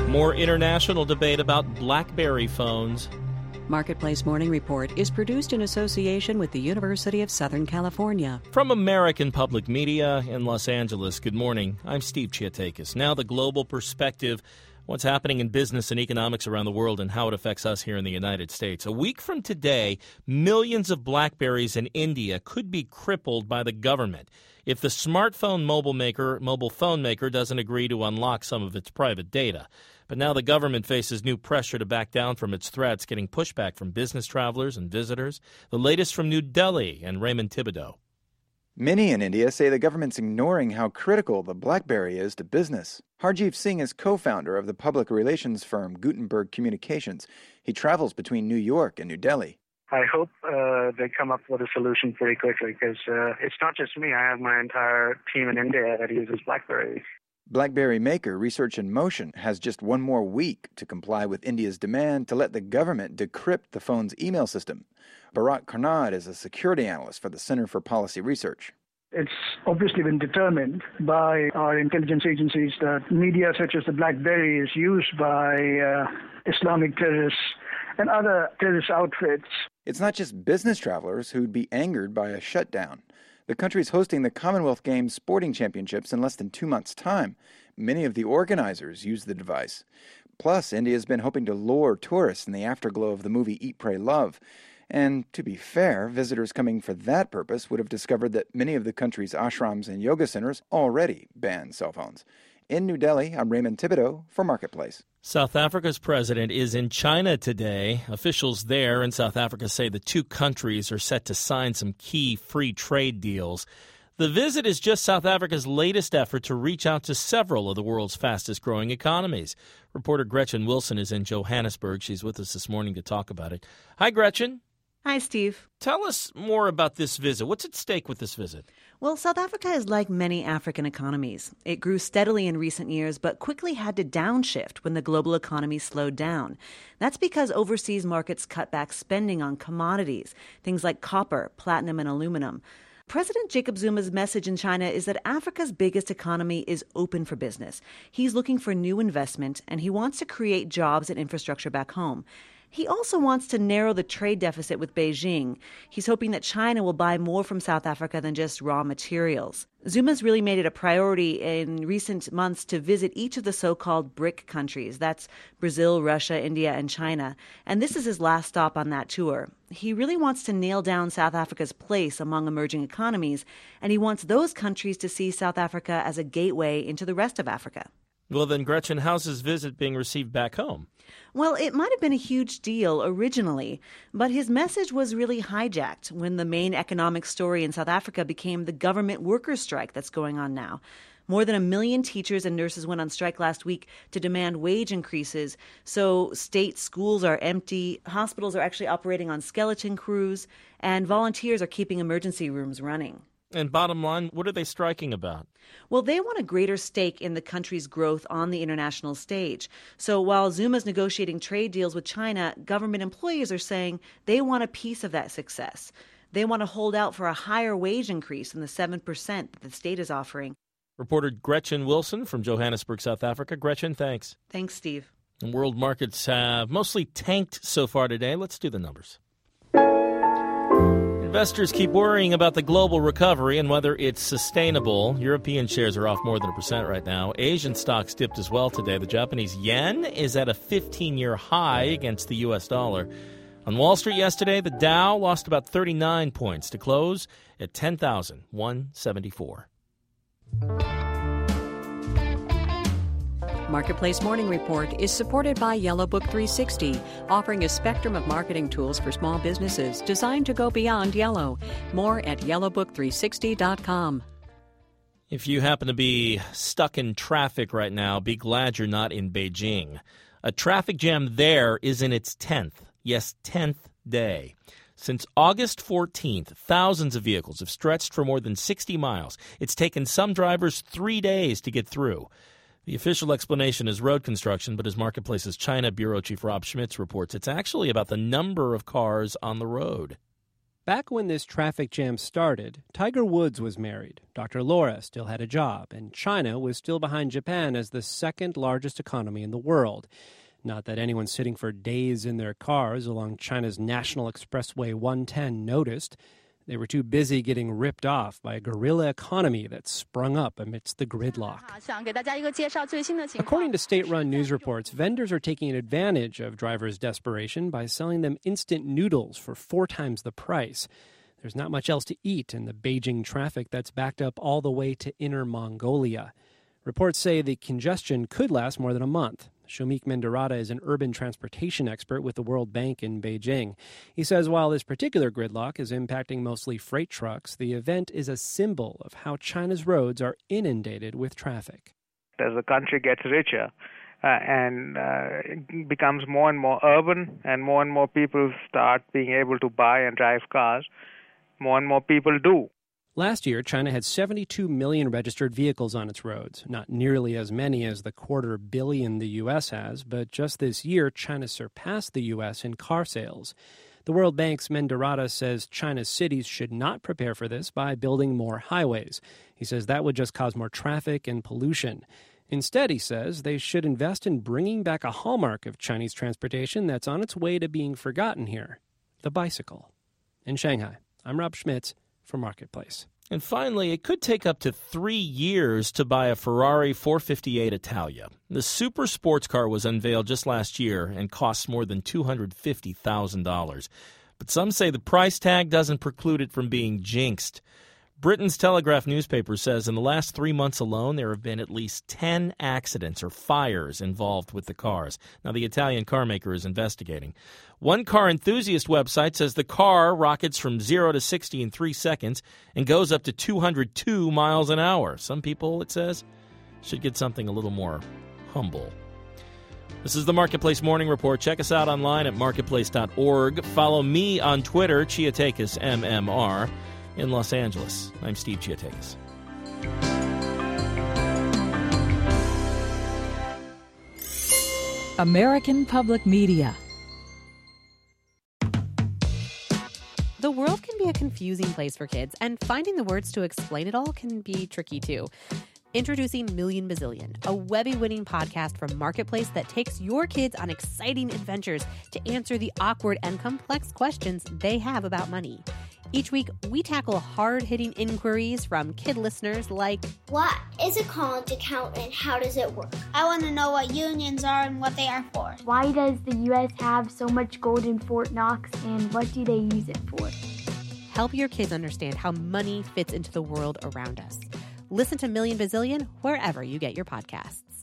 More international debate about BlackBerry phones. Marketplace Morning Report is produced in association with the University of Southern California. From American Public Media in Los Angeles, good morning. I'm Steve Chiatakis. Now the global perspective, what's happening in business and economics around the world and how it affects us here in the United States. A week from today, millions of BlackBerries in India could be crippled by the government if the smartphone mobile phone maker doesn't agree to unlock some of its private data. But now the government faces new pressure to back down from its threats, getting pushback from business travelers and visitors. The latest from New Delhi and Raymond Thibodeau. Many in India say the government's ignoring how critical the BlackBerry is to business. Harjeev Singh is co-founder of the public relations firm Gutenberg Communications. He travels between New York and New Delhi. I hope they come up with a solution pretty quickly because it's not just me. I have my entire team in India that uses BlackBerry. BlackBerry maker Research in Motion has just one more week to comply with India's demand to let the government decrypt the phone's email system. Bharat Karnad is a security analyst for the Center for Policy Research. It's obviously been determined by our intelligence agencies that media such as the BlackBerry is used by Islamic terrorists and other terrorist outfits. It's not just business travelers who'd be angered by a shutdown. The country's hosting the Commonwealth Games sporting championships in less than 2 months' time. Many of the organizers use the device. Plus, India's been hoping to lure tourists in the afterglow of the movie Eat, Pray, Love. And to be fair, visitors coming for that purpose would have discovered that many of the country's ashrams and yoga centers already ban cell phones. In New Delhi, I'm Raymond Thibodeau for Marketplace. South Africa's president is in China today. Officials there in South Africa say the two countries are set to sign some key free trade deals. The visit is just South Africa's latest effort to reach out to several of the world's fastest-growing economies. Reporter Gretchen Wilson is in Johannesburg. She's with us this morning to talk about it. Hi, Gretchen. Hi, Steve. Tell us more about this visit. What's at stake with this visit? Well, South Africa is like many African economies. It grew steadily in recent years, but quickly had to downshift when the global economy slowed down. That's because overseas markets cut back spending on commodities, things like copper, platinum, and aluminum. President Jacob Zuma's message in China is that Africa's biggest economy is open for business. He's looking for new investment, and he wants to create jobs and infrastructure back home. He also wants to narrow the trade deficit with Beijing. He's hoping that China will buy more from South Africa than just raw materials. Zuma's really made it a priority in recent months to visit each of the so-called BRIC countries. That's Brazil, Russia, India, and China. And this is his last stop on that tour. He really wants to nail down South Africa's place among emerging economies, and he wants those countries to see South Africa as a gateway into the rest of Africa. Well, then, Gretchen, how's his visit being received back home? Well, it might have been a huge deal originally, but his message was really hijacked when the main economic story in South Africa became the government workers' strike that's going on now. More than 1 million teachers and nurses went on strike last week to demand wage increases. So state schools are empty, hospitals are actually operating on skeleton crews, and volunteers are keeping emergency rooms running. And bottom line, what are they striking about? Well, they want a greater stake in the country's growth on the international stage. So while Zuma's negotiating trade deals with China, government employees are saying they want a piece of that success. They want to hold out for a higher wage increase than the 7% that the state is offering. Reporter Gretchen Wilson from Johannesburg, South Africa. Gretchen, thanks. Thanks, Steve. And world markets have mostly tanked so far today. Let's do the numbers. Investors keep worrying about the global recovery and whether it's sustainable. European shares are off more than 1% right now. Asian stocks dipped as well today. The Japanese yen is at a 15-year high against the U.S. dollar. On Wall Street yesterday, the Dow lost about 39 points to close at 10,174. Marketplace Morning Report is supported by Yellow Book 360, offering a spectrum of marketing tools for small businesses designed to go beyond yellow. More at yellowbook360.com. If you happen to be stuck in traffic right now, be glad you're not in Beijing. A traffic jam there is in its 10th day. Since August 14th, thousands of vehicles have stretched for more than 60 miles. It's taken some drivers 3 days to get through. The official explanation is road construction, but as Marketplace's China Bureau Chief Rob Schmitz reports, it's actually about the number of cars on the road. Back when this traffic jam started, Tiger Woods was married, Dr. Laura still had a job, and China was still behind Japan as the second largest economy in the world. Not that anyone sitting for days in their cars along China's National Expressway 110 noticed. They were too busy getting ripped off by a guerrilla economy that sprung up amidst the gridlock. According to state-run news reports, vendors are taking advantage of drivers' desperation by selling them instant noodles for 4 times the price. There's not much else to eat in the Beijing traffic that's backed up all the way to Inner Mongolia. Reports say the congestion could last more than a month. Shomik Mendarata is an urban transportation expert with the World Bank in Beijing. He says while this particular gridlock is impacting mostly freight trucks, the event is a symbol of how China's roads are inundated with traffic. As the country gets richer and becomes more and more urban and more people start being able to buy and drive cars, more and more people do. Last year, China had 72 million registered vehicles on its roads, not nearly as many as the 250 million the U.S. has, but just this year, China surpassed the U.S. in car sales. The World Bank's Mendarata says China's cities should not prepare for this by building more highways. He says that would just cause more traffic and pollution. Instead, he says, they should invest in bringing back a hallmark of Chinese transportation that's on its way to being forgotten here, the bicycle. In Shanghai, I'm Rob Schmitz for Marketplace. And finally, it could take up to 3 years to buy a Ferrari 458 Italia. The super sports car was unveiled just last year and costs more than $250,000. But some say the price tag doesn't preclude it from being jinxed. Britain's Telegraph newspaper says in the last 3 months alone, there have been at least 10 accidents or fires involved with the cars. Now, the Italian car maker is investigating. One car enthusiast website says the car rockets from 0 to 60 in 3 seconds and goes up to 202 miles an hour. Some people, it says, should get something a little more humble. This is the Marketplace Morning Report. Check us out online at marketplace.org. Follow me on Twitter, Chiatakis MMR. In Los Angeles, I'm Steve Chiatakis. American Public Media. The world can be a confusing place for kids, and finding the words to explain it all can be tricky too. Introducing Million Bazillion, a Webby-winning podcast from Marketplace that takes your kids on exciting adventures to answer the awkward and complex questions they have about money. Each week, we tackle hard-hitting inquiries from kid listeners like, what is a college account and how does it work? I want to know what unions are and what they are for. Why does the U.S. have so much gold in Fort Knox and what do they use it for? Help your kids understand how money fits into the world around us. Listen to Million Bazillion wherever you get your podcasts.